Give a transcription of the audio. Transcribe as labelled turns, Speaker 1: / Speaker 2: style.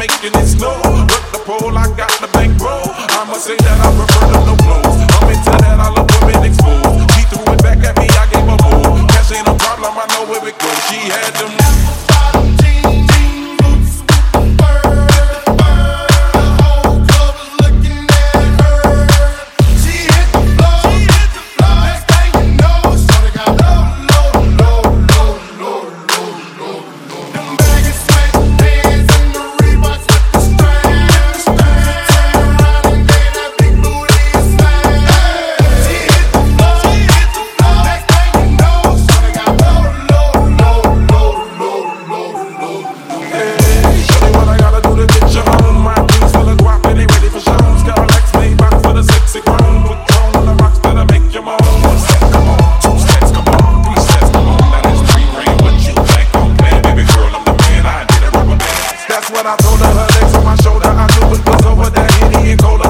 Speaker 1: making it snow. Work the pole, I got the bankroll. I'ma say that I prefer them no clothes. I'm into that, I love women exposed. She threw it back at me, I gave her more. Cash ain't no problem, I know where it goes. She had them. When I told her legs on my shoulder, I knew it was over that Henny and Cola.